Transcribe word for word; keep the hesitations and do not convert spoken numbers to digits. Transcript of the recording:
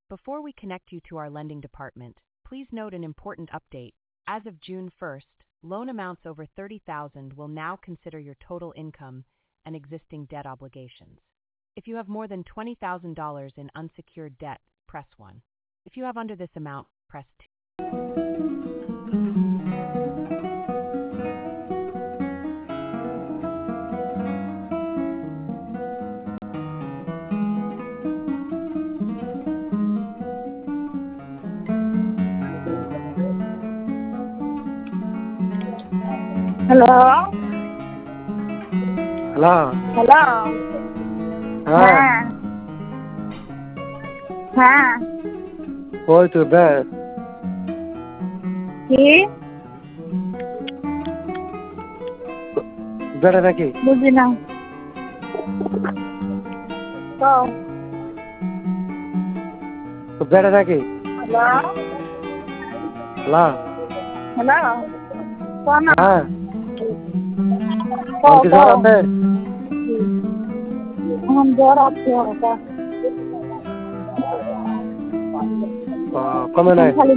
Before we connect you to our lending department, please note an important update. As of June first, loan amounts over thirty thousand dollars will now consider your total income and existing debt obligations. If you have more than twenty thousand dollars in unsecured debt, press one. If you have under this amount, press two. Hello. Hello. Hello. হ্যাঁ হ্যাঁ হ্যাঁ ওই তো বেশ কি বেড়ে নাকি বুঝি না তো বেড়ে নাকি হ্যালো হ্যালো হ্যালো কোন হ্যাঁ কো কি জ্বর আছে हम জ্বর আছে ওটা কমে নাই খালি